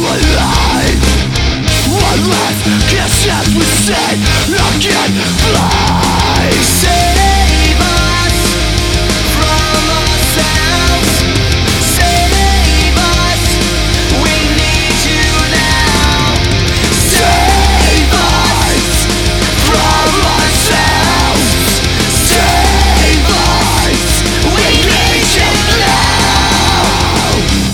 my life. One last kiss as we say again, fly. Save us from ourselves. Save us, we need you now. Save us from ourselves. Save us, we need you now.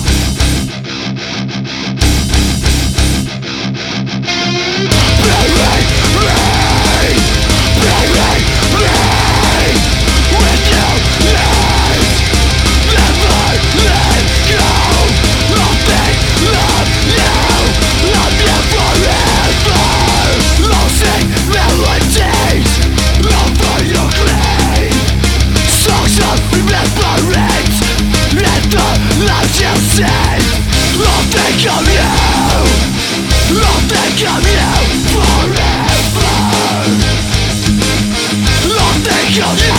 Bury me, bury me without life. Never let go. Nothing love you. Love you forever. Losing melodies over your grave. Songs of remembrance and the lives you saved. Nothing of you. Nothing of you forever. Nothing of you.